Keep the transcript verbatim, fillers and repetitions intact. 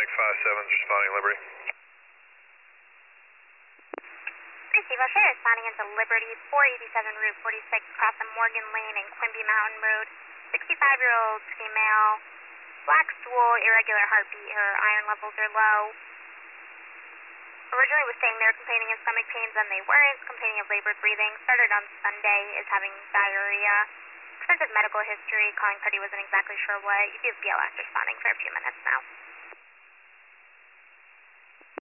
Mike five seven's responding Liberty. Receive O'Shea responding into Liberty, four eighty-seven Route forty-six, crossing Morgan Lane and Quimby Mountain Road. sixty-five-year-old female, black stool, irregular heartbeat, her iron levels are low. Originally was saying they were complaining of stomach pains and they weren't, complaining of labored breathing. Started on Sunday, is having diarrhea. Extensive medical history, calling party wasn't exactly sure what. You do have B L S responding for a few minutes now.